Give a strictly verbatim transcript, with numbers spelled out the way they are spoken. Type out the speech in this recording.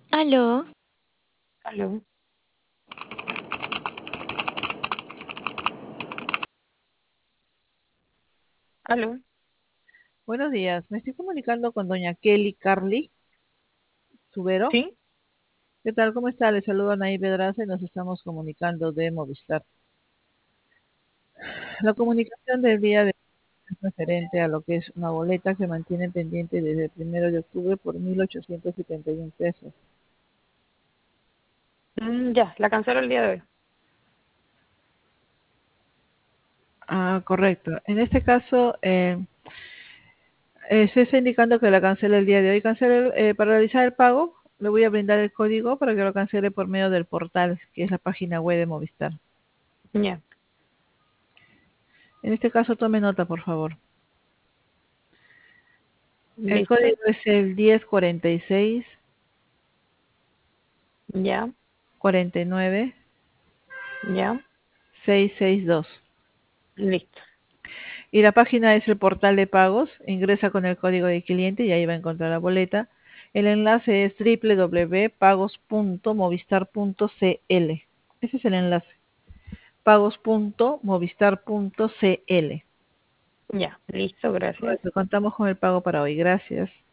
Aló, Aló. Aló. Buenos días, me estoy comunicando con doña Kelly Carly Subero. ¿Sí? ¿Qué tal? ¿Cómo está? Le saludo a Naí Pedraza y nos estamos comunicando de Movistar. La comunicación del día de hoy es referente a lo que es una boleta que mantiene pendiente desde el primero de octubre por mil ochocientos setenta y uno pesos. Mm, ya, la cancelo el día de hoy. Ah, correcto. En este caso, eh, eh, se está indicando que la cancele el día de hoy. Cancele, eh, para realizar el pago, le voy a brindar el código para que lo cancele por medio del portal, que es la página web de Movistar. Ya, En este caso, tome nota, por favor. El listo. código es el diez cuarenta y seis Ya, cuarenta y nueve ya, seiscientos sesenta y dos. listo. Y la página es el portal de pagos. Ingresa con el código de cliente y ahí va a encontrar la boleta. El enlace es doble u doble u doble u punto pagos punto movistar punto c l. Ese es el enlace. pagos punto movistar punto c l. Ya, listo, gracias. Contamos con el pago para hoy. Gracias.